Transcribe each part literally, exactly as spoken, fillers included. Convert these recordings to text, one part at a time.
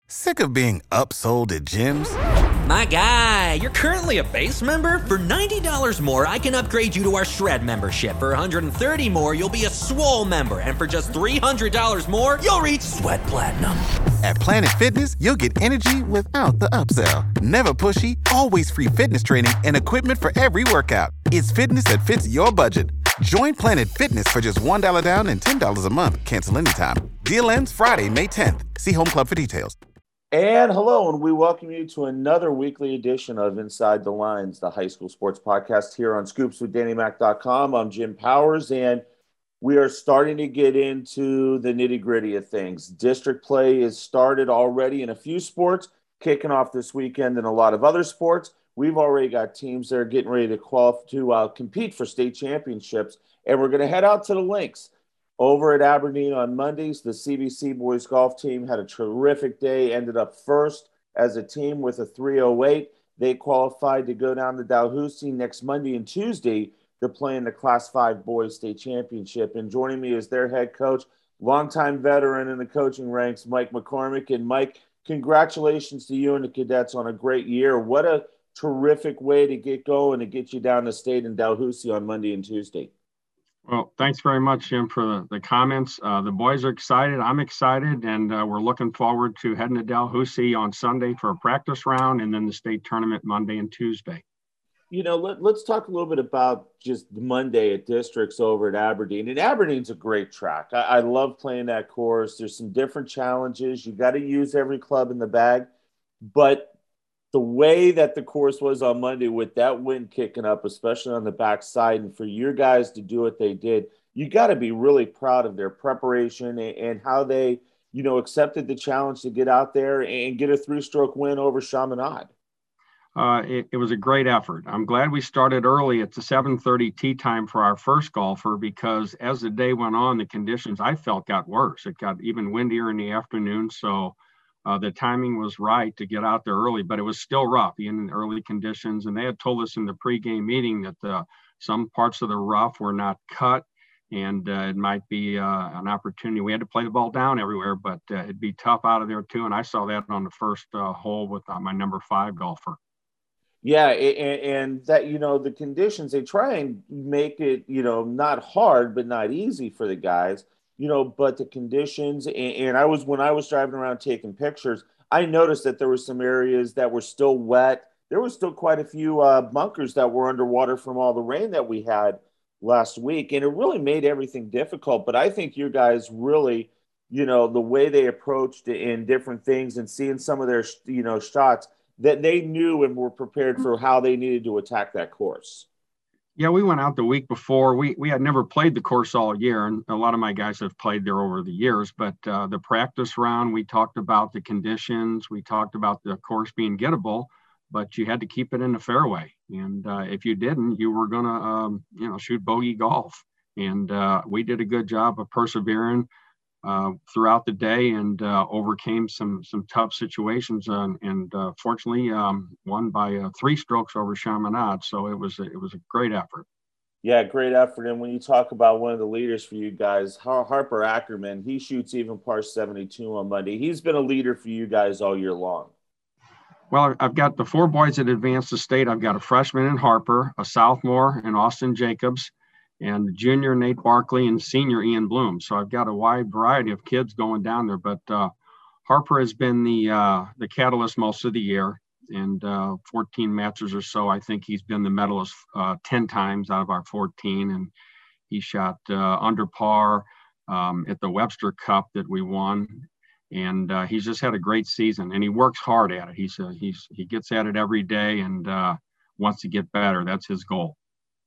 Sick of being upsold at gyms? My guy, you're currently a base member? For ninety dollars more, I can upgrade you to our Shred membership. For one hundred thirty dollars more, you'll be a Swole member. And for just three hundred dollars more, you'll reach Sweat Platinum. At Planet Fitness, you'll get energy without the upsell. Never pushy, always free fitness training and equipment for every workout. It's fitness that fits your budget. Join Planet Fitness for just one dollar down and ten dollars a month. Cancel anytime. Deal ends Friday, May tenth. See Home Club for details. And hello, and we welcome you to another weekly edition of Inside the Lines, the high school sports podcast here on scoops with danny mac dot com. I'm Jim Powers, and we are starting to get into the nitty-gritty of things. District play is started already in a few sports, kicking off this weekend in a lot of other sports. We've already got teams that are getting ready to qualify to uh, compete for state championships, and we're going to head out to the links. Over at Aberdeen on Mondays, the C B C boys golf team had a terrific day, ended up first as a team with a three oh eight. They qualified to go down to Dalhousie next Monday and Tuesday to play in the Class five boys state championship. And joining me is their head coach, longtime veteran in the coaching ranks, Mike McCormick. And Mike, congratulations to you and the cadets on a great year. What a terrific way to get going, to get you down to state in Dalhousie on Monday and Tuesday. Well, thanks very much, Jim, for the, the comments. Uh, the boys are excited. I'm excited, and uh, we're looking forward to heading to Dalhousie on Sunday for a practice round and then the state tournament Monday and Tuesday. You know, let, let's talk a little bit about just Monday at districts over at Aberdeen. And Aberdeen's a great track. I, I love playing that course. There's some different challenges. You got to use every club in the bag. But the way that the course was on Monday with that wind kicking up, especially on the backside, and for your guys to do what they did, you got to be really proud of their preparation and, and how they, you know, accepted the challenge to get out there and get a three-stroke win over Chaminade. Uh, it, it was a great effort. I'm glad we started early at the seven thirty tee time for our first golfer, because as the day went on, the conditions I felt got worse. It got even windier in the afternoon, so Uh, the timing was right to get out there early, but it was still rough, even in early conditions. And they had told us in the pregame meeting that uh, some parts of the rough were not cut, and uh, it might be uh, an opportunity. We had to play the ball down everywhere, but uh, it'd be tough out of there too. And I saw that on the first uh, hole with uh, my number five golfer. Yeah, and, and that, you know, the conditions, they try and make it, you know, not hard, but not easy for the guys. You know, but the conditions, and, and I was, when I was driving around taking pictures, I noticed that there were some areas that were still wet. There was still quite a few uh, bunkers that were underwater from all the rain that we had last week. And it really made everything difficult. But I think you guys really, you know, the way they approached it in different things and seeing some of their, you know, shots, that they knew and were prepared for how they needed to attack that course. Yeah, we went out the week before. We we had never played the course all year, and a lot of my guys have played there over the years. But uh, the practice round, we talked about the conditions. We talked about the course being gettable, but you had to keep it in the fairway. And uh, if you didn't, you were going to, um, you know, shoot bogey golf. And uh, we did a good job of persevering uh, throughout the day and uh, overcame some some tough situations. And, and uh, fortunately, um, won by uh, three strokes over Chaminade. So it was a, it was a great effort. Yeah, great effort. And when you talk about one of the leaders for you guys, Har- Harper Ackerman, he shoots even par seventy-two on Monday. He's been a leader for you guys all year long. Well, I've got the four boys that advanced to state. I've got a freshman in Harper, a sophomore in Austin Jacobs, and junior Nate Barkley, and senior Ian Bloom. So I've got a wide variety of kids going down there. But uh, Harper has been the uh, the catalyst most of the year, and uh, fourteen matches or so. I think he's been the medalist uh, ten times out of our fourteen, and he shot uh, under par um, at the Webster Cup that we won. And uh, he's just had a great season, and he works hard at it. He's uh, he's he gets at it every day and uh, wants to get better. That's his goal.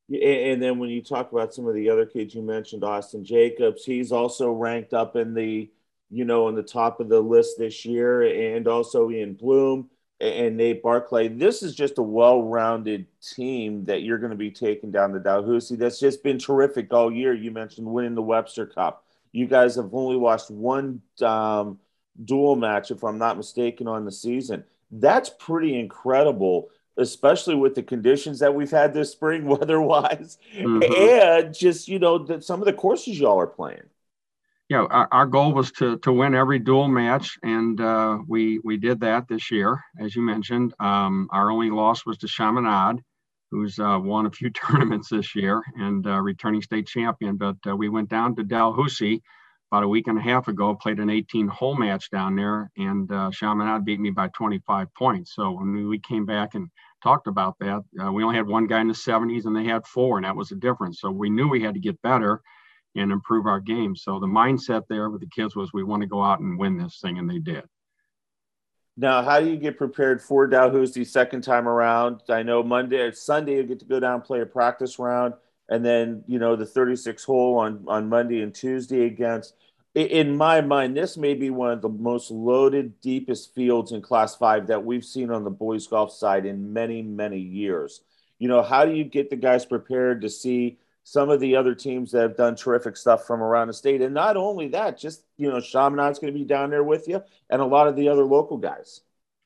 And then when you talk about some of the other kids you mentioned, Austin Jacobs, he's also ranked up in the, you know, in the top of the list this year, and also Ian Bloom and Nate Barclay. This is just a well-rounded team that you're going to be taking down to Dalhousie. That's just been terrific all year. You mentioned winning the Webster Cup. You guys have only lost one um, dual match, if I'm not mistaken, on the season. That's pretty incredible, especially with the conditions that we've had this spring, weather-wise, mm-hmm. and just, you know, the, some of the courses y'all are playing. Yeah, our, our goal was to to win every dual match, and uh, we we did that this year, as you mentioned. Um, our only loss was to Chaminade, who's uh, won a few tournaments this year and uh, returning state champion. But uh, we went down to Dalhousie about a week and a half ago, played an eighteen-hole match down there, and uh, Chaminade beat me by twenty-five points. So when we came back and talked about that, uh, we only had one guy in the seventies, and they had four, and that was the difference. So we knew we had to get better and improve our game. So the mindset there with the kids was we want to go out and win this thing, and they did. Now, how do you get prepared for Dalhousie second time around? I know Monday or Sunday you get to go down and play a practice round, and then, you know, the thirty-six hole on, on Monday and Tuesday against, in my mind, this may be one of the most loaded, deepest fields in Class five that we've seen on the boys golf side in many, many years. You know, how do you get the guys prepared to see some of the other teams that have done terrific stuff from around the state? And not only that, just, you know, Chaminade's going to be down there with you and a lot of the other local guys.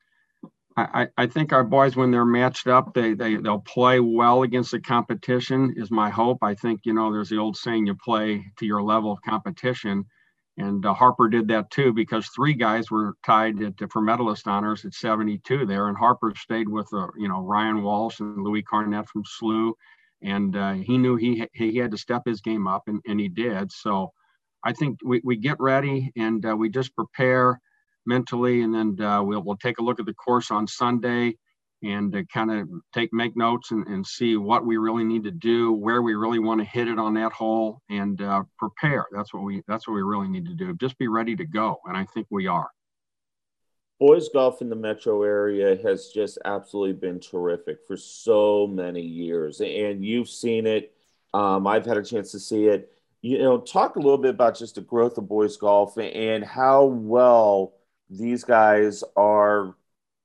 I, I think our boys, when they're matched up, they, they, they'll play well against the competition is my hope. I think, you know, there's the old saying, you play to your level of competition. And uh, Harper did that too, because three guys were tied at, for medalist honors at seventy-two there. And Harper stayed with, uh, you know, Ryan Walsh and Louis Carnett from S L U. And uh, he knew he he had to step his game up, and, and he did. So I think we, we get ready, and uh, we just prepare mentally, and then uh, we'll we'll take a look at the course on Sunday and uh, kind of take make notes and, and see what we really need to do, where we really want to hit it on that hole, and uh, prepare. That's what we that's what we really need to do. Just be ready to go, and I think we are. Boys golf in the metro area has just absolutely been terrific for so many years, and you've seen it. Um, I've had a chance to see it. You know, talk a little bit about just the growth of boys golf and how well these guys are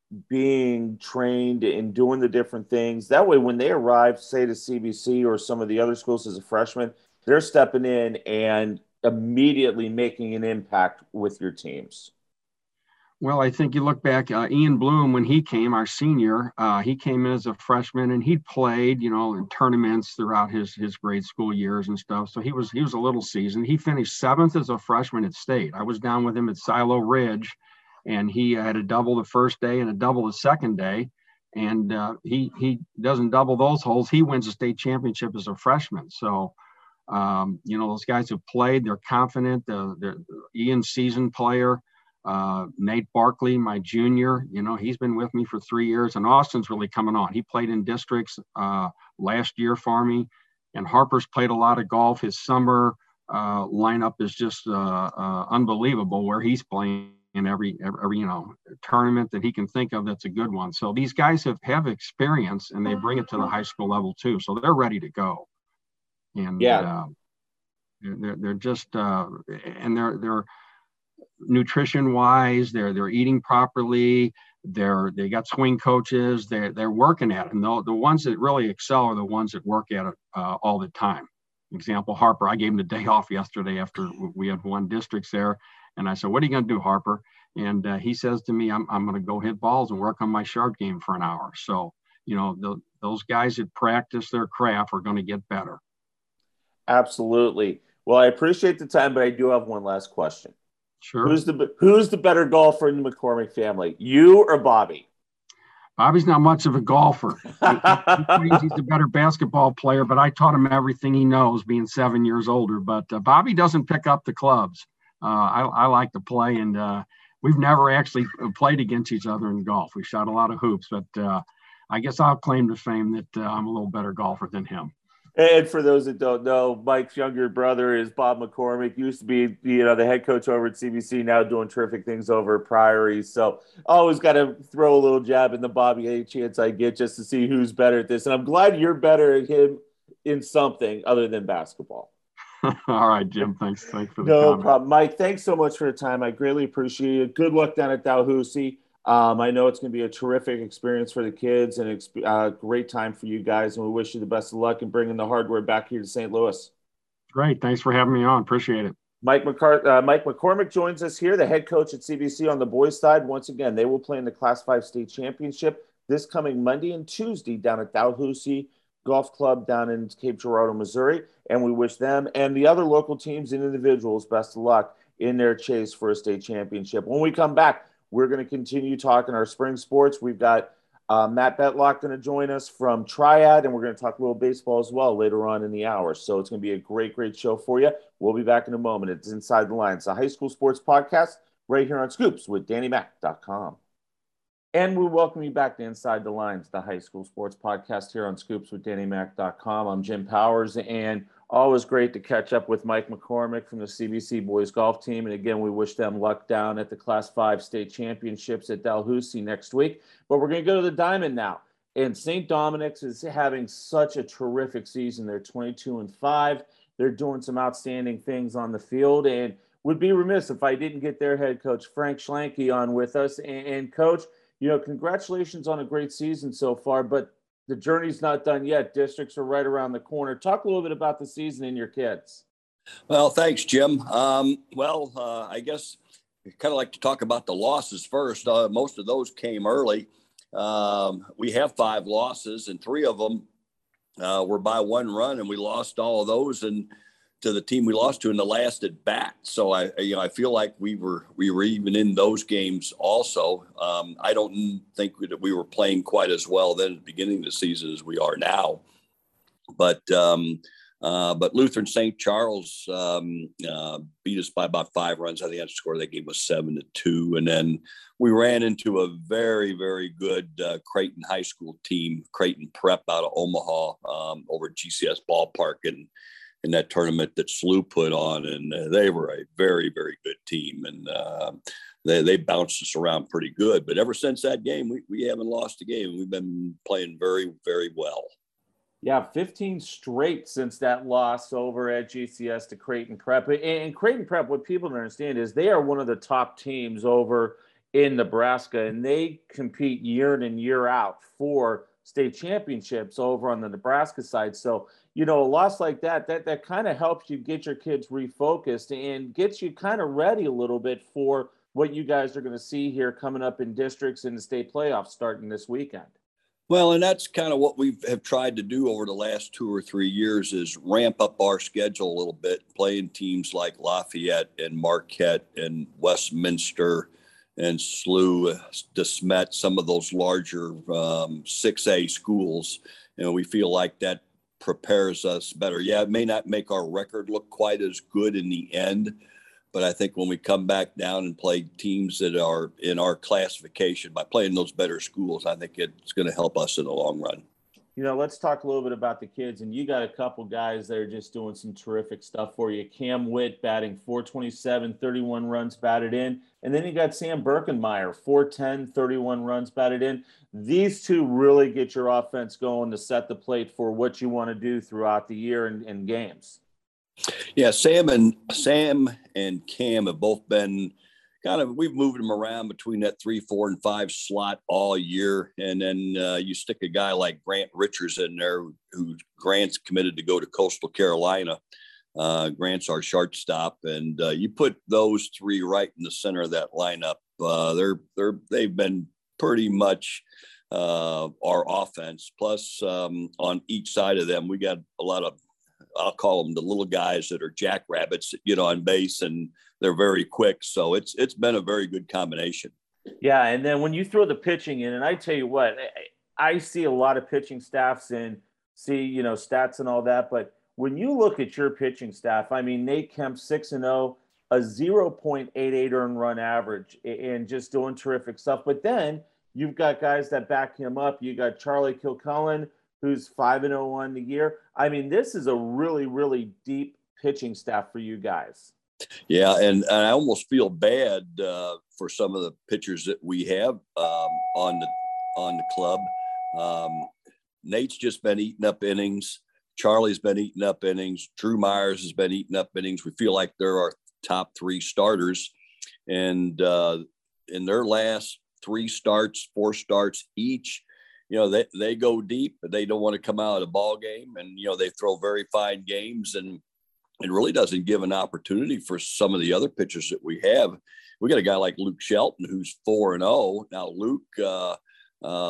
being trained and doing the different things. That way, when they arrive, say to C B C or some of the other schools as a freshman, they're stepping in and immediately making an impact with your teams. Well, I think you look back, uh, Ian Bloom, when he came, our senior, uh, he came in as a freshman, and he played, you know, in tournaments throughout his his grade school years and stuff. So he was he was a little seasoned. He finished seventh as a freshman at state. I was down with him at Silo Ridge, and he had a double the first day and a double the second day. And uh, he he doesn't double those holes. He wins a state championship as a freshman. So, um, you know, those guys have played. They're confident. They're, they're Ian's seasoned player. Uh, Nate Barkley, my junior, you know, he's been with me for three years, and Austin's really coming on. He played in districts uh, last year for me, and Harper's played a lot of golf. His summer uh, lineup is just uh, uh, unbelievable, where he's playing in every, every, every, you know, tournament that he can think of that's a good one. So these guys have, have experience, and they bring it to the high school level too. So they're ready to go. And yeah, uh, they're, they're just, uh, and they're, they're, nutrition wise, they're they're eating properly, they're they got swing coaches, they're they're working at it. And the, the ones that really excel are the ones that work at it uh, all the time. Example, Harper, I gave him the day off yesterday after we had won districts there, and I said, what are you going to do, Harper? And uh, he says to me, I'm I'm going to go hit balls and work on my short game for an hour. So, you know, the, those guys that practice their craft are going to get better. Absolutely. Well, I appreciate the time, but I do have one last question. Sure. Who's the Who's the better golfer in the McCormick family, you or Bobby? Bobby's not much of a golfer. He, he claims he's a better basketball player, but I taught him everything he knows, being seven years older. But uh, Bobby doesn't pick up the clubs. Uh, I, I like to play, and uh, we've never actually played against each other in golf. We shot a lot of hoops, but uh, I guess I'll claim to fame that uh, I'm a little better golfer than him. And for those that don't know, Mike's younger brother is Bob McCormick. Used to be, you know, the head coach over at C B C, now doing terrific things over at Priory. So always got to throw a little jab in the Bobby any chance I get just to see who's better at this. And I'm glad you're better at him in something other than basketball. All right, Jim. Thanks. Thanks for the No comment. problem. Mike, thanks so much for the time. I greatly appreciate it. Good luck down at Dalhousie. Um, I know it's going to be a terrific experience for the kids and a uh, great time for you guys. And we wish you the best of luck in bringing the hardware back here to Saint Louis. Great. Thanks for having me on. Appreciate it. Mike, McCart- uh, Mike McCormick joins us here, the head coach at C B C on the boys' side. Once again, they will play in the Class five state championship this coming Monday and Tuesday down at Dalhousie Golf Club down in Cape Girardeau, Missouri, and we wish them and the other local teams and individuals best of luck in their chase for a state championship. When we come back, we're going to continue talking our spring sports. We've got uh, Matt Betlock going to join us from Triad, and we're going to talk a little baseball as well later on in the hour. So it's going to be a great, great show for you. We'll be back in a moment. It's Inside the Lines, a high school sports podcast right here on Scoops with Danny Mac dot com. And we welcome you back to Inside the Lines, the high school sports podcast here on Scoops with Danny Mac dot com. I'm Jim Powers, and always great to catch up with Mike McCormick from the C B C boys golf team. And again, we wish them luck down at the Class five state championships at Dalhousie next week. But we're going to go to the Diamond now. And Saint Dominic's is having such a terrific season. They're twenty-two and five. They're doing some outstanding things on the field, and would be remiss if I didn't get their head coach, Frank Schlanke, on with us. And, and Coach, you know, congratulations on a great season so far, but the journey's not done yet. Districts are right around the corner. Talk a little bit about the season and your kids. Well, thanks, Jim. Um, well, uh, I guess I kind of like to talk about the losses first. Uh, most of those came early. Um, we have five losses, and three of them uh, were by one run, and we lost all of those and to the team we lost to in the last at bat. So I, you know, I feel like we were we were even in those games also. Um, I don't think that we were playing quite as well then at the beginning of the season as we are now. But um, uh, but Lutheran Saint Charles um, uh, beat us by about five runs. I think that score that game was seven to two, and then we ran into a very very good uh, Creighton High School team, Creighton Prep out of Omaha, um, over at G C S Ballpark, and in that tournament that S L U put on, and uh, they were a very, very good team, and uh, they, they bounced us around pretty good. But ever since that game, we, we haven't lost a game. We've been playing very, very well. Yeah, fifteen straight since that loss over at G C S to Creighton Prep. And Creighton Prep, what people don't understand is they are one of the top teams over in Nebraska, and they compete year in and year out for state championships over on the Nebraska side. So, you know, a loss like that, that, that kind of helps you get your kids refocused and gets you kind of ready a little bit for what you guys are going to see here coming up in districts in the state playoffs starting this weekend. Well, and that's kind of what we have tried to do over the last two or three years is ramp up our schedule a little bit, playing teams like Lafayette and Marquette and Westminster and S L U, DeSmet, some of those larger um, six A schools. You know, we feel like that prepares us better. Yeah, it may not make our record look quite as good in the end, but I think when we come back down and play teams that are in our classification, by playing those better schools, I think it's going to help us in the long run. You know, let's talk a little bit about the kids. And you got a couple guys that are just doing some terrific stuff for you. Cam Witt batting four twenty-seven, thirty-one runs batted in. And then you got Sam Birkenmeyer, four ten, thirty-one runs batted in. These two really get your offense going to set the plate for what you want to do throughout the year and, and games. Yeah, Sam and Sam and Cam have both been kind of, we've moved them around between that three, four, and five slot all year. And then uh, you stick a guy like Grant Richards in there, who, who Grant's committed to go to Coastal Carolina. Uh, Grant's our shortstop, and uh, you put those three right in the center of that lineup. Uh, they're they're they've been pretty much uh, our offense. Plus, um, on each side of them, we got a lot of, I'll call them the little guys that are jackrabbits that get on base, and they're very quick. So it's it's been a very good combination. Yeah, and then when you throw the pitching in, and I tell you what, I, I see a lot of pitching staffs and see, you know, stats and all that, but when you look at your pitching staff, I mean, Nate Kemp, six and oh, a zero point eight eight earned run average, and just doing terrific stuff. But then you've got guys that back him up. You got Charlie Kilcullen, who's five and oh on the year. I mean, this is a really, really deep pitching staff for you guys. Yeah, and, and I almost feel bad uh, for some of the pitchers that we have um, on the on the club. Um, Nate's just been eating up innings. Charlie's been eating up innings. Drew Myers has been eating up innings. We feel like they're our top three starters. And uh, in their last three starts, four starts each, you know, they, they go deep, but they don't want to come out of the ball game. And, you know, they throw very fine games, and it really doesn't give an opportunity for some of the other pitchers that we have. We got a guy like Luke Shelton, who's four and oh. Now, Luke uh, uh, was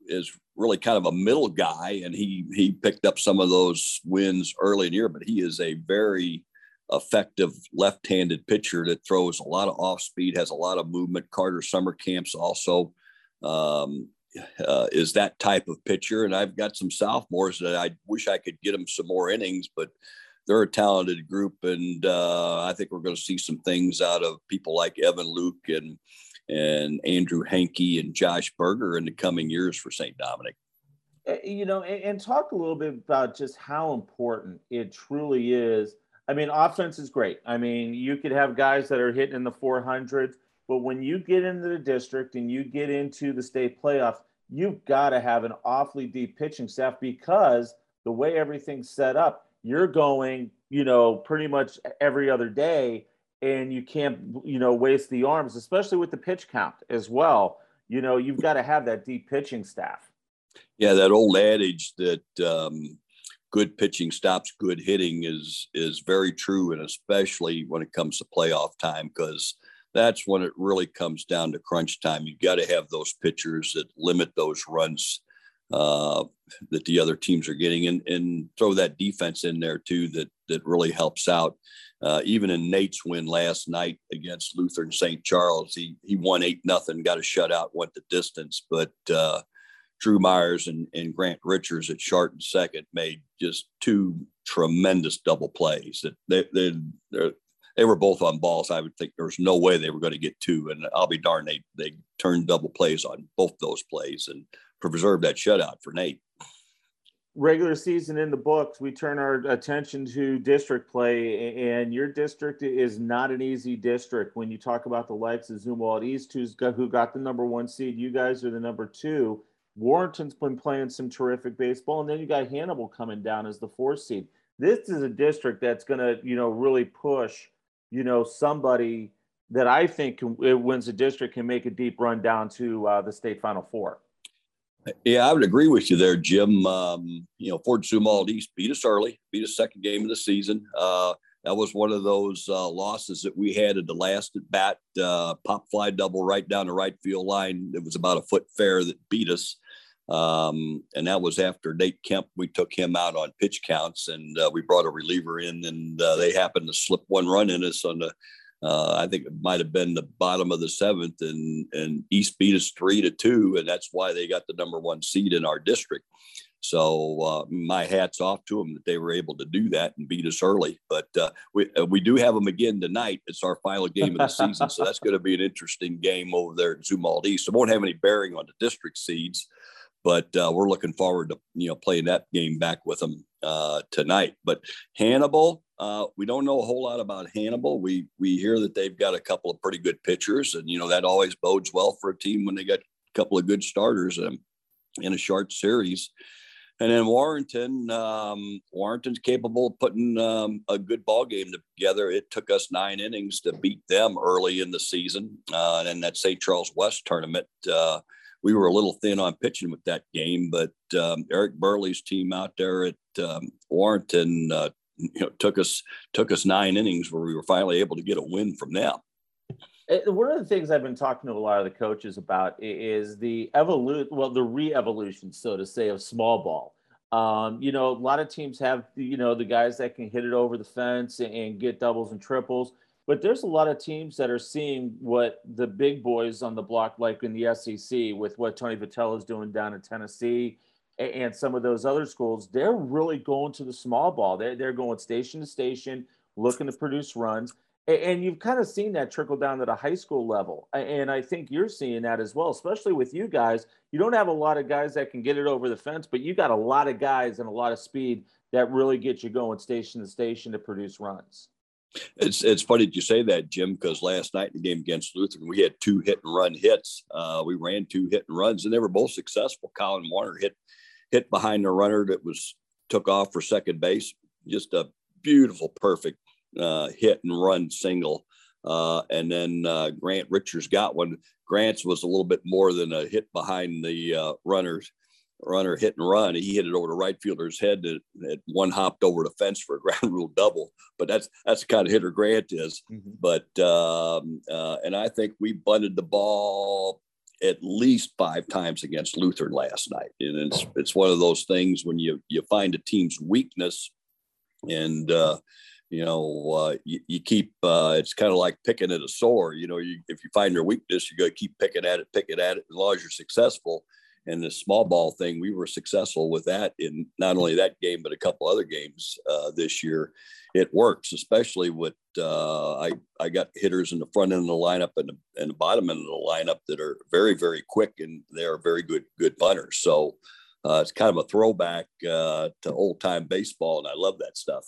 is really kind of a middle guy, and he he picked up some of those wins early in the year. But he is a very effective left-handed pitcher that throws a lot of off speed, has a lot of movement. Carter Summer Camps also um, uh, is that type of pitcher. And I've got some sophomores that I wish I could get them some more innings, but they're a talented group. And uh, I think we're going to see some things out of people like Evan Luke and, and Andrew Henke and Josh Berger in the coming years for Saint Dominic. You know, and, and talk a little bit about just how important it truly is. I mean, offense is great. I mean, you could have guys that are hitting in the four hundreds, but when you get into the district and you get into the state playoffs, you've got to have an awfully deep pitching staff, because the way everything's set up, you're going, you know, pretty much every other day, and you can't, you know, waste the arms, especially with the pitch count as well. You know, you've got to have that deep pitching staff. Yeah, that old adage that um, good pitching stops good hitting is is very true, and especially when it comes to playoff time, because that's when it really comes down to crunch time. You've got to have those pitchers that limit those runs uh, that the other teams are getting, and, and throw that defense in there too that that really helps out. Uh, even in Nate's win last night against Lutheran Saint Charles, he he won eight nothing, got a shutout, went the distance, but uh, Drew Myers and, and Grant Richards at short and second made just two tremendous double plays. That they they they're, they were both on balls. I would think there was no way they were going to get two, and I'll be darned, they they turned double plays on both those plays and preserved that shutout for Nate. Regular season in the books, we turn our attention to district play, and your district is not an easy district. When you talk about the likes of Zumwalt East, who's got, who got the number one seed, you guys are the number two. Warrenton's been playing some terrific baseball, and then you got Hannibal coming down as the fourth seed. This is a district that's going to, you know, really push, you know, somebody that I think can, it wins the district can make a deep run down to uh, the state Final Four. Yeah, I would agree with you there, Jim. Um, you know, Fort Zumwalt East beat us early, beat us second game of the season. Uh, that was one of those uh, losses that we had at the last at bat, uh, pop fly double right down the right field line. It was about a foot fair that beat us. Um, and that was after Nate Kemp. We took him out on pitch counts, and uh, we brought a reliever in, and uh, they happened to slip one run in us on the, uh, I think it might have been the bottom of the seventh, and, and East beat us three to two. And that's why they got the number one seed in our district. So uh, my hat's off to them that they were able to do that and beat us early. But uh, we uh, we do have them again tonight. It's our final game of the season, so that's going to be an interesting game over there at Zumwalt East. It won't have any bearing on the district seeds, but uh, we're looking forward to, you know, playing that game back with them uh, tonight. But Hannibal, uh, we don't know a whole lot about Hannibal. We we hear that they've got a couple of pretty good pitchers, and you know that always bodes well for a team when they got a couple of good starters in, in a short series. And then Warrenton, um, Warrenton's capable of putting um, a good ball game together. It took us nine innings to beat them early in the season. Uh, and in that Saint Charles West tournament, uh, we were a little thin on pitching with that game. But um, Eric Burley's team out there at um, Warrenton, uh, you know, took us took us nine innings where we were finally able to get a win from them. One of the things I've been talking to a lot of the coaches about is the evolution, well, the re-evolution, so to say, of small ball. Um, you know, a lot of teams have, you know, the guys that can hit it over the fence and, and get doubles and triples, but there's a lot of teams that are seeing what the big boys on the block, like in the S E C, with what Tony Vitello is doing down in Tennessee and, and some of those other schools. They're really going to the small ball. They're, they're going station to station, looking to produce runs. And you've kind of seen that trickle down to the high school level. And I think you're seeing that as well, especially with you guys. You don't have a lot of guys that can get it over the fence, but you got a lot of guys and a lot of speed that really get you going station to station to produce runs. It's it's funny that you say that, Jim, because last night in the game against Lutheran, we had two hit and run hits. Uh, we ran two hit and runs, and they were both successful. Colin Warner hit hit behind the runner that was took off for second base. Just a beautiful, perfect uh hit and run single, uh and then uh Grant Richards got one. Grant's was a little bit more than a hit behind the uh runners runner hit and run. He hit it over the right fielder's head that, that one hopped over the fence for a ground rule double, but that's that's the kind of hitter Grant is. Mm-hmm. But um uh and I think we bunted the ball at least five times against Lutheran last night. And it's, it's one of those things when you, you find a team's weakness and, uh, you know, uh, you, you keep, uh, it's kind of like picking at a sore, you know, you, if you find their weakness, you got to keep picking at it, picking at it, as long as you're successful. And the small ball thing, we were successful with that in not only that game, but a couple other games uh, this year. It works, especially with, uh, I, I got hitters in the front end of the lineup and the, and the bottom end of the lineup that are very, very quick, and they're very good, good bunters. So uh, it's kind of a throwback uh, to old time baseball. And I love that stuff.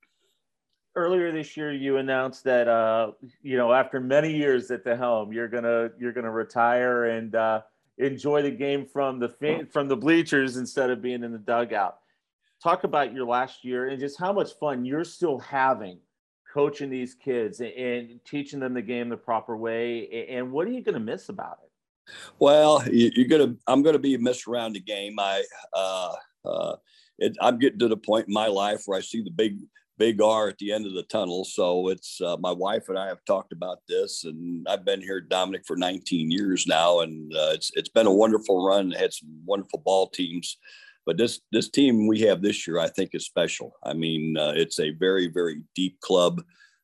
Earlier this year, you announced that, uh, you know, after many years at the helm, you're going to, you're going to retire and, uh, enjoy the game from the from the bleachers instead of being in the dugout. Talk about your last year and just how much fun you're still having coaching these kids and, and teaching them the game the proper way. And what are you going to miss about it? Well, you're going to, I'm going to be missed around the game. I, uh, uh, it, I'm getting to the point in my life where I see the big, big R at the end of the tunnel. So it's uh, my wife and I have talked about this, and I've been here, Dominic, for nineteen years now. And uh, it's, it's been a wonderful run. Had some wonderful ball teams, but this, this team we have this year, I think, is special. I mean, uh, it's a very, very deep club.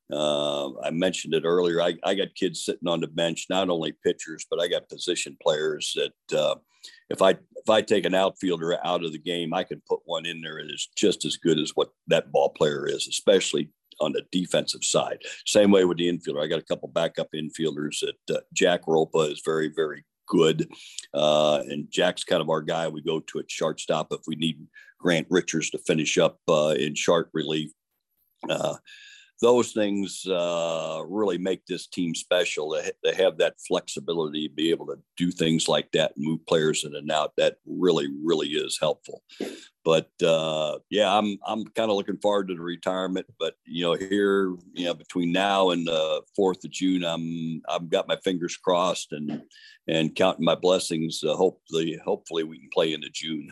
Uh, I mentioned it earlier. I, I got kids sitting on the bench, not only pitchers, but I got position players that, uh, if I, if I take an outfielder out of the game, I can put one in there that is just as good as what that ball player is, especially on the defensive side. Same way with the infielder. I got a couple backup infielders that uh, Jack Ropa is very, very good. Uh, and Jack's kind of our guy. We go to at shortstop if we need Grant Richards to finish up uh, in sharp relief. Uh, Those things uh, really make this team special. They, they have that flexibility to be able to do things like that and move players in and out. That really, really is helpful. But uh, yeah, I'm I'm kind of looking forward to the retirement. But you know, here, you know, between now and the fourth of June, I'm I've got my fingers crossed and and counting my blessings. Uh, hopefully, hopefully we can play into June.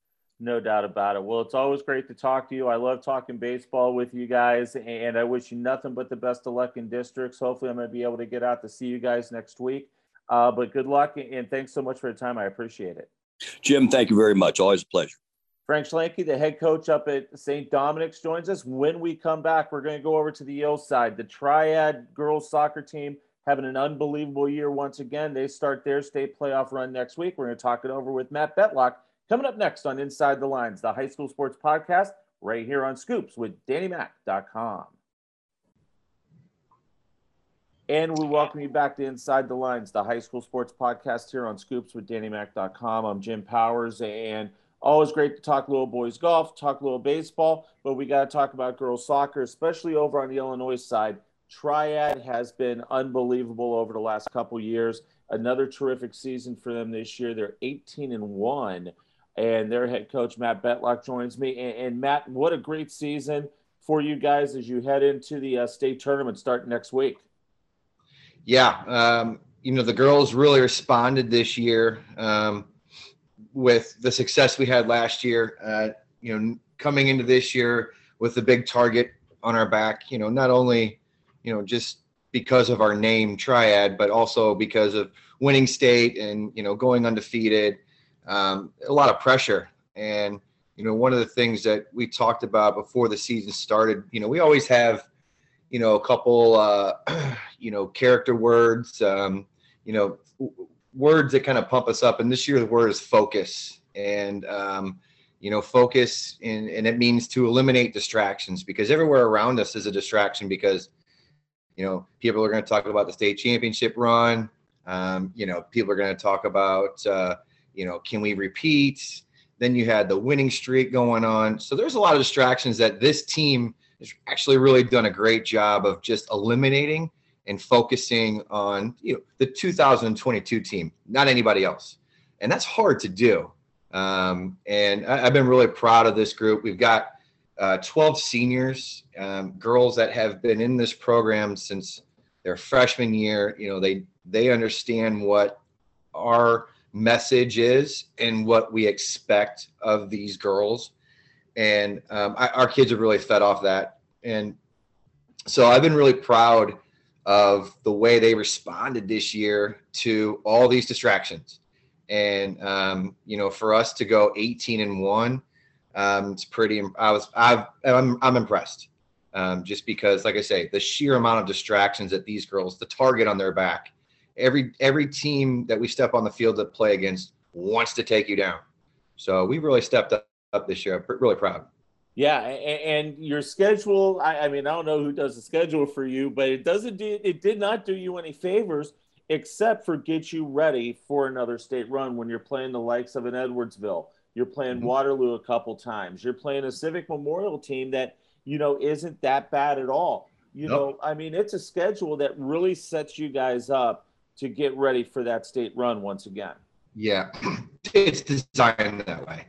No doubt about it. Well, it's always great to talk to you. I love talking baseball with you guys, and I wish you nothing but the best of luck in districts. Hopefully I'm going to be able to get out to see you guys next week. Uh, but good luck, and thanks so much for your time. I appreciate it. Jim, thank you very much. Always a pleasure. Frank Schlenke, the head coach up at Saint Dominic's, joins us. When we come back, we're going to go over to the Yale side. The Triad girls soccer team having an unbelievable year once again. They start their state playoff run next week. We're going to talk it over with Matt Betlock. Coming up next on Inside the Lines, the high school sports podcast, right here on Scoops with Danny Mac dot com. And we welcome you back to Inside the Lines, the high school sports podcast here on Scoops with Danny Mac dot com. I'm Jim Powers, and always great to talk little boys golf, talk little baseball, but we got to talk about girls soccer, especially over on the Illinois side. Triad has been unbelievable over the last couple years. Another terrific season for them this year. They're eighteen and one. And their head coach, Matt Betlock, joins me. And, and Matt, what a great season for you guys as you head into the uh, state tournament starting next week. Yeah, um, you know, the girls really responded this year um, with the success we had last year. Uh, you know, coming into this year with the big target on our back, you know, not only, you know, just because of our name Triad, but also because of winning state and, you know, going undefeated. Um, a lot of pressure. And, you know, one of the things that we talked about before the season started, you know, we always have, you know, a couple, uh, you know, character words, um, you know, w- words that kind of pump us up. And this year the word is focus. And, um, you know, focus, and, and it means to eliminate distractions, because everywhere around us is a distraction, because, you know, people are going to talk about the state championship run. Um, you know, people are going to talk about, uh, you know, can we repeat? Then you had the winning streak going on. So there's a lot of distractions that this team has actually really done a great job of just eliminating and focusing on, you know, the two thousand twenty-two team, not anybody else. And that's hard to do. Um, and I, I've been really proud of this group. We've got uh, twelve seniors, um, girls that have been in this program since their freshman year. You know, they, they understand what our message is and what we expect of these girls. And um, I, our kids have really fed off that. And so I've been really proud of the way they responded this year to all these distractions. And, um, you know, for us to go eighteen and one, um, it's pretty, I was, I've, I'm, I'm impressed. Um, just because, like I say, the sheer amount of distractions that these girls, the target on their back, every, every team that we step on the field to play against wants to take you down. So we really stepped up, up this year. I'm really proud. Yeah, and your schedule, I, I mean, I don't know who does the schedule for you, but it doesn't do, it did not do you any favors except for get you ready for another state run when you're playing the likes of an Edwardsville. You're playing mm-hmm. Waterloo a couple times. You're playing a Civic Memorial team that, you know, isn't that bad at all. You nope. know, I mean, it's a schedule that really sets you guys up to get ready for that state run once again. Yeah, it's designed that way.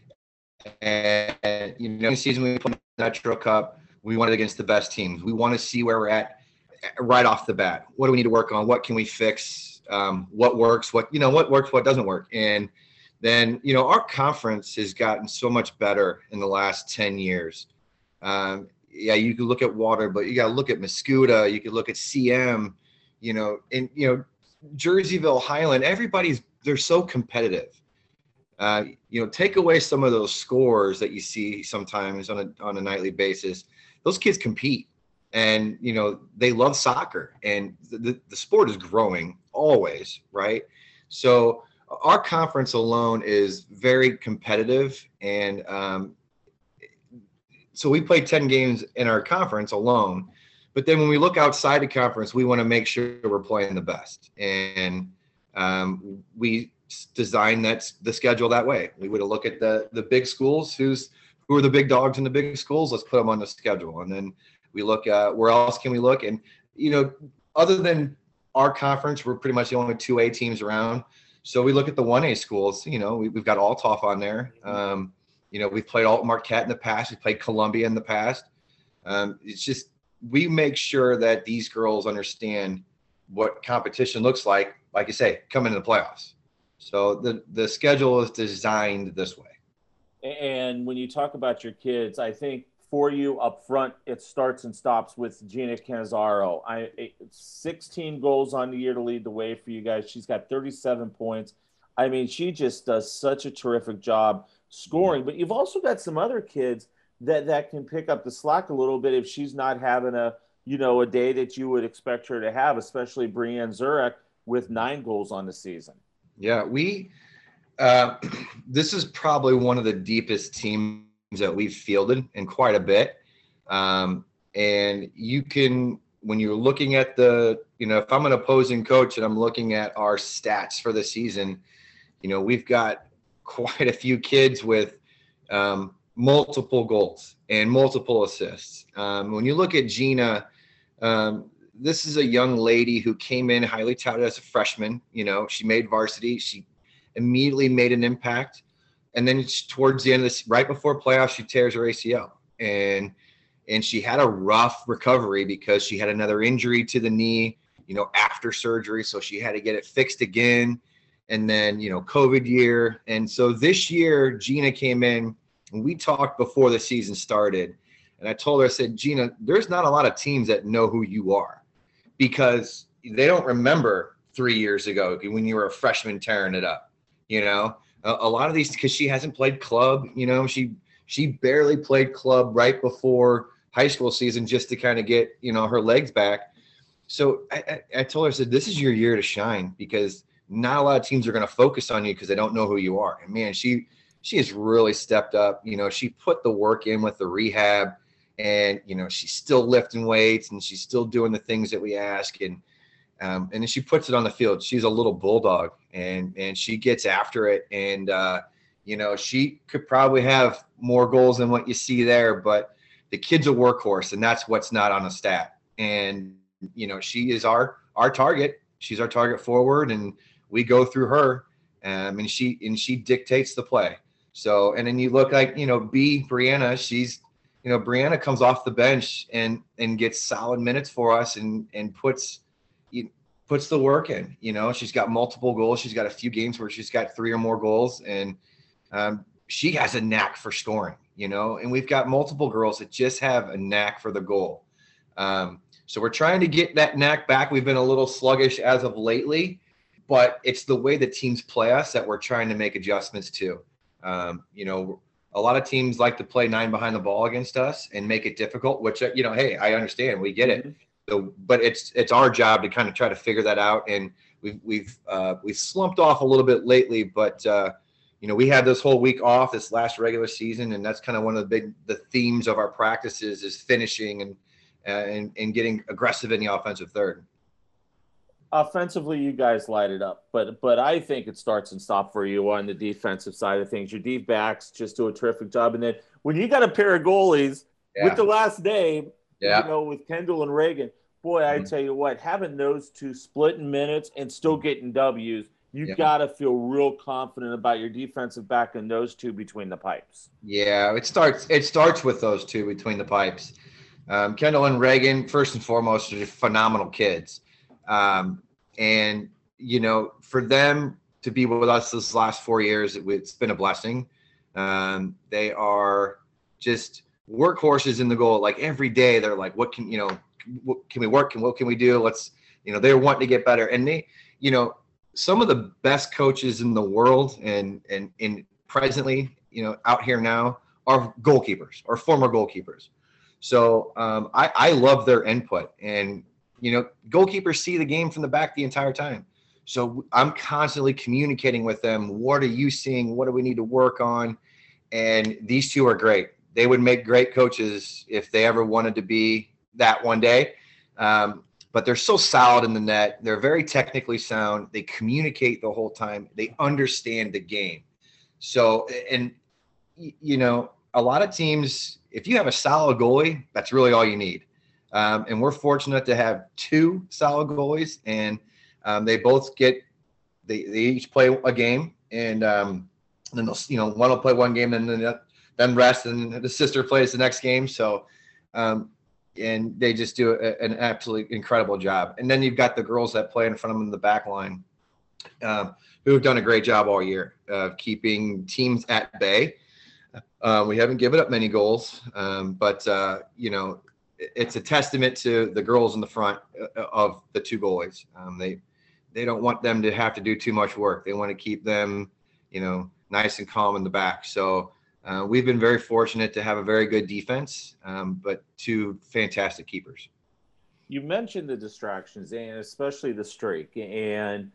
And, you know, the season we played the Metro Cup, we won it against the best teams. We want to see where we're at right off the bat. What do we need to work on? What can we fix? Um, what works? What, you know, what works, what doesn't work? And then, you know, our conference has gotten so much better in the last ten years. Um, yeah, you could look at Water, but you got to look at Mascoutah. You could look at C M, you know, and, you know, Jerseyville, Highland, everybody's, they're so competitive. Uh, you know, take away some of those scores that you see sometimes on a on a nightly basis. Those kids compete, and you know they love soccer, and the the sport is growing always, right? So our conference alone is very competitive, and um, so we play ten games in our conference alone. But then when we look outside the conference, we want to make sure we're playing the best, and um, we. design that's the schedule that way. We would look at the the big schools, who's who are the big dogs in the big schools. Let's put them on the schedule, and then we look at where else can we look. And you know, other than our conference, we're pretty much the only two A teams around. So we look at the one A schools. You know, we, we've got Althoff on there. Um, you know, we've played Alt Marquette in the past. We played Columbia in the past. Um, it's just we make sure that these girls understand what competition looks like. Like you say, coming into the playoffs. So the, the schedule is designed this way. And when you talk about your kids, I think for you up front, it starts and stops with Gina Cannizzaro. I sixteen goals on the year to lead the way for you guys. She's got thirty-seven points. I mean, she just does such a terrific job scoring. But you've also got some other kids that, that can pick up the slack a little bit if she's not having a, you know, a day that you would expect her to have, especially Brianne Zurek with nine goals on the season. Yeah, we uh, this is probably one of the deepest teams that we've fielded in quite a bit. Um, and you can, when you're looking at the, you know, if I'm an opposing coach and I'm looking at our stats for the season, you know, we've got quite a few kids with um, multiple goals and multiple assists. Um, when you look at Gina, um, this is a young lady who came in highly touted as a freshman. You know, she made varsity. She immediately made an impact. And then towards the end of this, right before playoffs, she tears her A C L. And and she had a rough recovery because she had another injury to the knee, you know, after surgery. So she had to get it fixed again. And then, you know, COVID year. And so this year, Gina came in, and we talked before the season started. And I told her, I said, Gina, there's not a lot of teams that know who you are, because they don't remember three years ago when you were a freshman tearing it up. You know, a, a lot of these, because she hasn't played club, you know, she she barely played club right before high school season just to kind of get, you know, her legs back. So I, I, I told her, I said, this is your year to shine, because not a lot of teams are going to focus on you because they don't know who you are. And man, she she has really stepped up. You know, she put the work in with the rehab. And, you know, she's still lifting weights and she's still doing the things that we ask. And um, and then she puts it on the field. She's a little bulldog, and and she gets after it. And, uh, you know, she could probably have more goals than what you see there. But the kid's a workhorse, and that's what's not on the stat. And, you know, she is our our target. She's our target forward, and we go through her. Um, and she and she dictates the play. So and then you look like, you know, B, Brianna, she's, you know, Brianna comes off the bench and and gets solid minutes for us and and puts puts the work in. You know, she's got multiple goals. She's got a few games where she's got three or more goals, and um, she has a knack for scoring. You know, and we've got multiple girls that just have a knack for the goal. Um, So we're trying to get that knack back. We've been a little sluggish as of lately, but it's the way that teams play us that we're trying to make adjustments to. Um, you know, a lot of teams like to play nine behind the ball against us and make it difficult, which, you know, hey, I understand. We get it. So, but it's it's our job to kind of try to figure that out. And we've we've uh, we've slumped off a little bit lately, but uh, you know, we had this whole week off this last regular season, and that's kind of one of the big the themes of our practices is finishing and uh, and and getting aggressive in the offensive third. Offensively, you guys light it up, but but I think it starts and stops for you on the defensive side of things. Your deep backs just do a terrific job, and then when you got a pair of goalies Yeah. with the last name, Yeah. you know, with Kendall and Reagan, boy, I Mhm. tell you what, having those two splitting minutes and still getting W's, you Yeah. got to feel real confident about your defensive back and those two between the pipes. Yeah, it starts it starts with those two between the pipes. Um, Kendall and Reagan, first and foremost, are just phenomenal kids. Um, and, you know, for them to be with us this last four years, it, it's been a blessing. Um, they are just workhorses in the goal. Like every day they're like, what can, you know, what can we work? And what can we do? Let's, you know, they're wanting to get better. And they, you know, some of the best coaches in the world and, and, and presently, you know, out here now are goalkeepers or former goalkeepers. So um, I, I love their input, and, you know, goalkeepers see the game from the back the entire time. So I'm constantly communicating with them. What are you seeing? What do we need to work on? And these two are great. They would make great coaches if they ever wanted to be that one day. Um, but they're so solid in the net. They're very technically sound. They communicate the whole time. They understand the game. So, and, you know, a lot of teams, if you have a solid goalie, that's really all you need. Um, and we're fortunate to have two solid goalies, and um, they both get, they, they each play a game, and um, then they'll, you know, one will play one game and then, then rest, and the sister plays the next game. So, um, and they just do a, an absolutely incredible job. And then you've got the girls that play in front of them in the back line, um, who have done a great job all year of keeping teams at bay. Uh, we haven't given up many goals, um, but, uh, you know, it's a testament to the girls in the front of the two goalies. Um, they they don't want them to have to do too much work. They want to keep them, you know, nice and calm in the back. So uh, we've been very fortunate to have a very good defense, um, but two fantastic keepers. You mentioned the distractions, and especially the streak. And,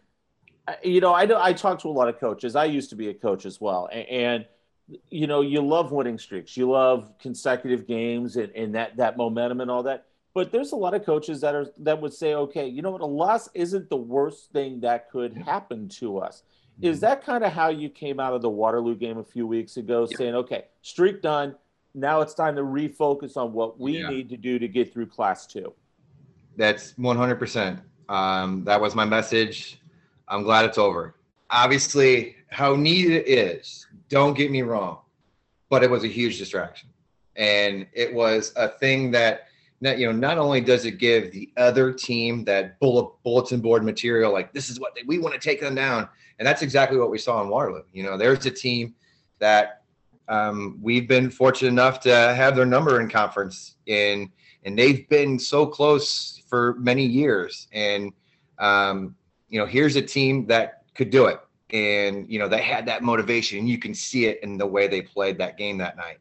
you know, I, I talk to a lot of coaches. I used to be a coach as well. And, you know, you love winning streaks. You love consecutive games and, and that, that momentum and all that. But there's a lot of coaches that are that would say, okay, you know what, a loss isn't the worst thing that could happen to us. Is that kind of how you came out of the Waterloo game a few weeks ago, yeah. saying, okay, streak done. Now it's time to refocus on what we yeah. need to do to get through class two? That's one hundred percent. Um, that was my message. I'm glad it's over. Obviously, how needed it is, don't get me wrong, but it was a huge distraction. And it was a thing that, that, you know, not only does it give the other team that bullet, bulletin board material, like this is what they, we want to take them down. And that's exactly what we saw in Waterloo. You know, there's a team that um, we've been fortunate enough to have their number in conference, and, and they've been so close for many years. And, um, you know, here's a team that could do it. And, you know, they had that motivation, and you can see it in the way they played that game that night.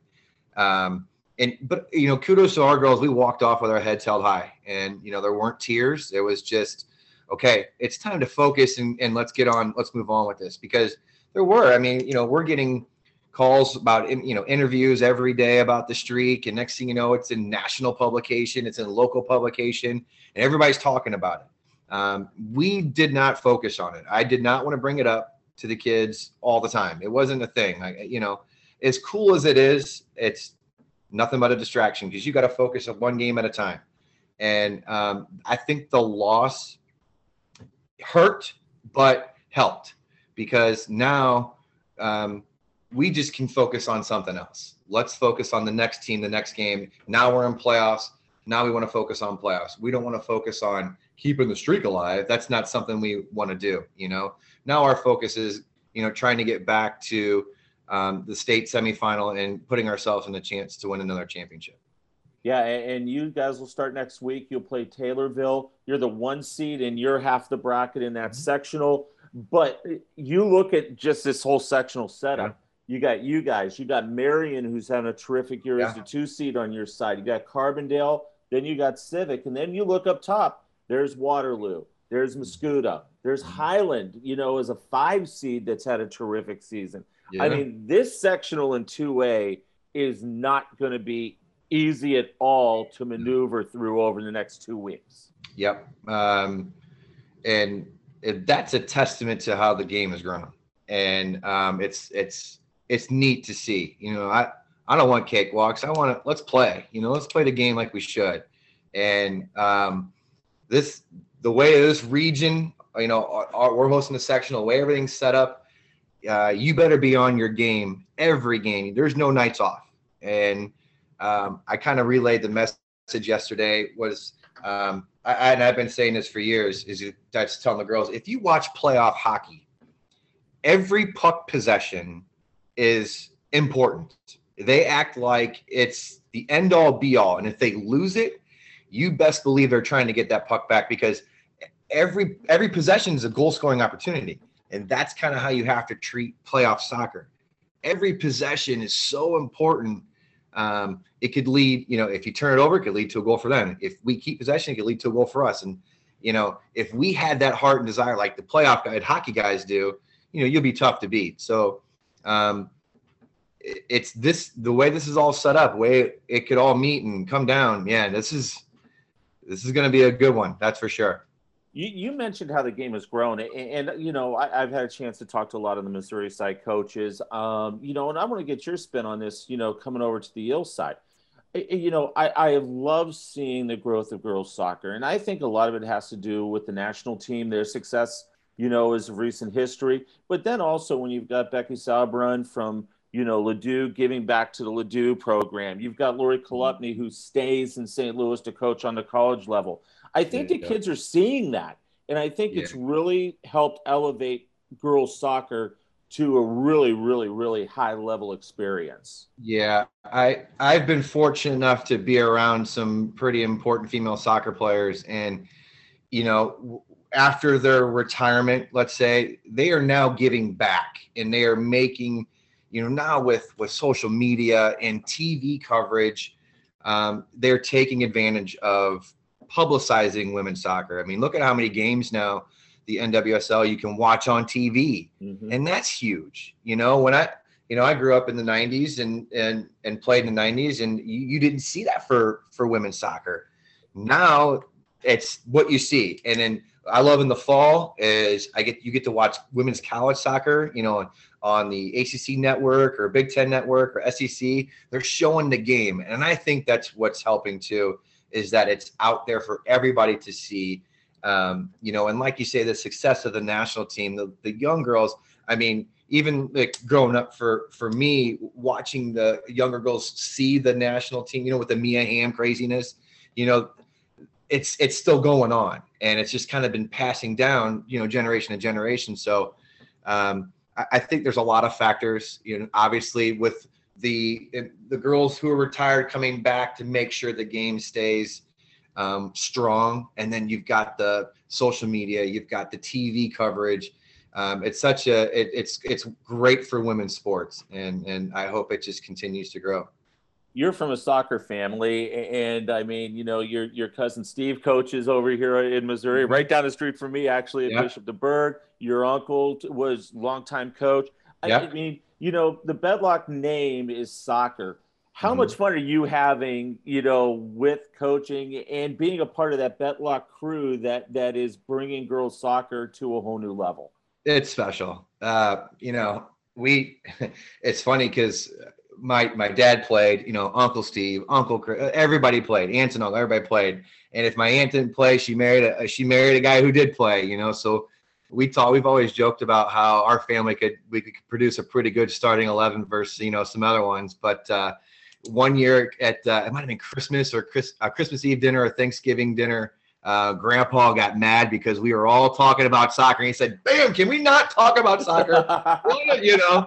Um, and, but, you know, kudos to our girls. We walked off with our heads held high, and, you know, there weren't tears. It was just, okay, it's time to focus and, and let's get on, let's move on with this, because there were, I mean, you know, we're getting calls about, you know, interviews every day about the streak. And next thing you know, it's in national publication, it's in local publication, and everybody's talking about it. Um, we did not focus on it. I did not want to bring it up to the kids all the time. It wasn't a thing. I, you know, as cool as it is, it's nothing but a distraction, because you got to focus on one game at a time. And um, I think the loss hurt, but helped, because now um, we just can focus on something else. Let's focus on the next team, the next game. Now we're in playoffs. Now we want to focus on playoffs. We don't want to focus on keeping the streak alive. That's not something we want to do. You know, now our focus is, you know, trying to get back to um, the state semifinal and putting ourselves in a chance to win another championship. Yeah, and you guys will start next week. You'll play Taylorville. You're the one seed, and you're half the bracket in that mm-hmm. sectional. But you look at just this whole sectional setup. Yeah. You got you guys. You got Marion, who's having a terrific year yeah. as the two seed on your side. You got Carbondale. Then you got Civic. And then you look up top. There's Waterloo. There's Mascoutah. There's Highland, you know, as a five seed that's had a terrific season. Yeah. I mean, this sectional in two A is not going to be easy at all to maneuver through over the next two weeks. Yep. Um, and it, that's a testament to how the game has grown. And um, it's, it's, it's neat to see, you know, I, I don't want cakewalks. I want to, let's play, you know, let's play the game like we should. And um, this, the way this region, you know, our, our, we're hosting the sectional, the way everything's set up, uh, you better be on your game every game. There's no nights off. And um, I kind of relayed the message yesterday was, um, I, and I've been saying this for years, is that's telling the girls, if you watch playoff hockey, every puck possession is important. They act like it's the end all be all. And if they lose it, you best believe they're trying to get that puck back, because every every possession is a goal scoring opportunity. And that's kind of how you have to treat playoff soccer. Every possession is so important. Um, it could lead, you know, if you turn it over, it could lead to a goal for them. If we keep possession, it could lead to a goal for us. And, you know, if we had that heart and desire like the playoff guy, hockey guys do, you know, you'll be tough to beat. So um, it, it's this, the way this is all set up, the way it, it could all meet and come down. Yeah, this is, this is going to be a good one. That's for sure. You, you mentioned how the game has grown, and, and you know, I, I've had a chance to talk to a lot of the Missouri side coaches, um, you know, and I want to get your spin on this, you know, coming over to the Eel side. You know, I, I have loved seeing the growth of girls soccer, and I think a lot of it has to do with the national team, their success, you know, is of recent history, but then also when you've got Becky Sauerbrunn from, you know, Ladue giving back to the Ladue program, you've got Lori Kolupny who stays in Saint Louis to coach on the college level. I think yeah, the kids yeah. are seeing that, and I think yeah. it's really helped elevate girls soccer to a really, really, really high level experience. Yeah, I I've been fortunate enough to be around some pretty important female soccer players, and you know, after their retirement, let's say, they are now giving back, and they are making, you know, now with with social media and T V coverage, um, they're taking advantage of publicizing women's soccer. I mean, look at how many games now the N W S L you can watch on T V, mm-hmm. and that's huge. You know, when I, you know, I grew up in the nineties and and and played in the nineties, and you, you didn't see that for for women's soccer. Now it's what you see, and then I love in the fall is I get you get to watch women's college soccer. You know, on the A C C network or Big Ten network or S E C, they're showing the game, and I think that's what's helping too. Is that it's out there for everybody to see, um, you know, and like you say, the success of the national team, the, the young girls, I mean, even like growing up for, for me, watching the younger girls see the national team, you know, with the Mia Hamm craziness, you know, it's, it's still going on, and it's just kind of been passing down, you know, generation to generation. So um, I, I think there's a lot of factors, you know, obviously with the the girls who are retired coming back to make sure the game stays um, strong. And then you've got the social media, you've got the T V coverage. Um, it's such a, it, it's, it's great for women's sports. And, and I hope it just continues to grow. You're from a soccer family, and I mean, you know, your, your cousin Steve coaches over here in Missouri, right down the street from me, actually at yeah. Bishop DeBerg. Your uncle was longtime coach. Yeah. I mean, you know, the Bedlock name is soccer. How mm-hmm. much fun are you having, you know, with coaching and being a part of that Bedlock crew that that is bringing girls soccer to a whole new level? It's special. Uh, you know, we, it's funny because my, my dad played, you know, Uncle Steve, Uncle, everybody played, aunts and uncle, everybody played. And if my aunt didn't play, she married a, she married a guy who did play, you know, so we thought we've always joked about how our family could we could produce a pretty good starting eleven versus you know some other ones. But uh, one year at uh, it might have been Christmas or Chris, uh, Christmas Eve dinner or Thanksgiving dinner, uh, Grandpa got mad because we were all talking about soccer. And he said, "Bam! Can we not talk about soccer?" You know,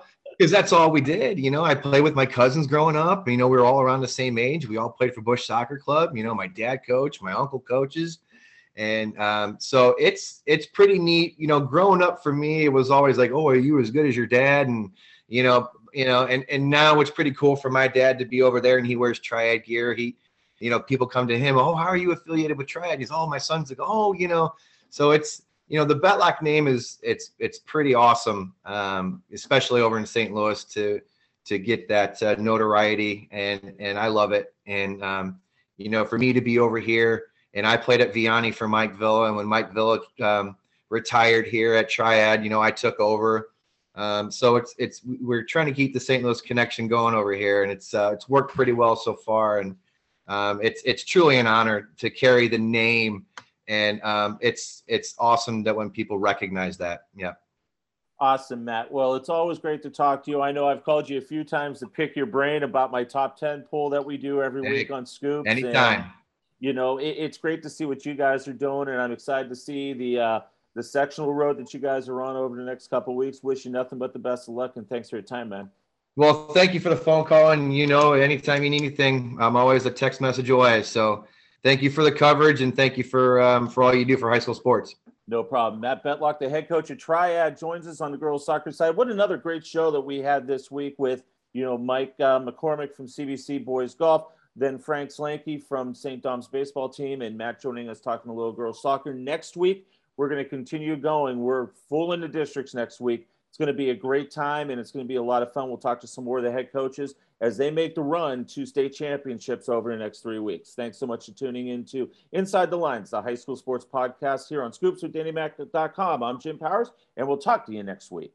because that's all we did. You know, I played with my cousins growing up. You know, we were all around the same age. We all played for Bush Soccer Club. You know, my dad coached, my uncle coaches. And um, so it's it's pretty neat. You know, growing up for me, it was always like, oh, are you as good as your dad? And, you know, you know, and, and now it's pretty cool for my dad to be over there and he wears Triad gear. He, you know, people come to him, oh, how are you affiliated with Triad? He's, oh, my son's like, oh, you know, so it's, you know, the Betlock name is it's it's pretty awesome, um, especially over in Saint Louis to to get that uh, notoriety, and and I love it. And um, you know, for me to be over here, and I played at Vianney for Mike Villa, and when Mike Villa um, retired here at Triad, you know, I took over. Um, so it's it's we're trying to keep the Saint Louis connection going over here, and it's uh, it's worked pretty well so far, and um, it's it's truly an honor to carry the name. And um, it's it's awesome that when people recognize that. Yeah. Awesome, Matt. Well, it's always great to talk to you. I know I've called you a few times to pick your brain about my top ten poll that we do every Any, week on Scoops. Anytime. And, you know, it, it's great to see what you guys are doing, and I'm excited to see the uh, the sectional road that you guys are on over the next couple of weeks. Wish you nothing but the best of luck, and thanks for your time, man. Well, thank you for the phone call, and you know, anytime you need anything, I'm always a text message away. So. Thank you for the coverage, and thank you for um, for all you do for high school sports. No problem. Matt Betlock, the head coach of Triad, joins us on the girls' soccer side. What another great show that we had this week with, you know, Mike uh, McCormick from C B C Boys Golf, then Frank Slanky from Saint Dom's baseball team, and Matt joining us talking a little girls' soccer. Next week, we're going to continue going. We're full into districts next week. It's going to be a great time, and it's going to be a lot of fun. We'll talk to some more of the head coaches as they make the run to state championships over the next three weeks. Thanks so much for tuning in to Inside the Lines, the high school sports podcast here on scoops with danny mac dot com. I'm Jim Powers, and we'll talk to you next week.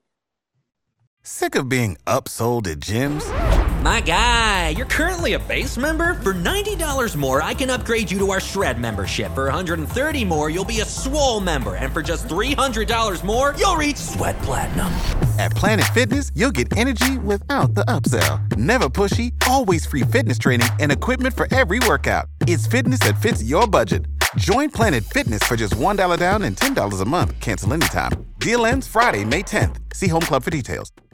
Sick of being upsold at gyms? My guy, you're currently a base member? For ninety dollars more, I can upgrade you to our Shred membership. For one hundred thirty dollars more, you'll be a Swole member. And for just three hundred dollars more, you'll reach Sweat Platinum. At Planet Fitness, you'll get energy without the upsell. Never pushy, always free fitness training and equipment for every workout. It's fitness that fits your budget. Join Planet Fitness for just one dollar down and ten dollars a month. Cancel anytime. Deal ends Friday, May tenth. See Home Club for details.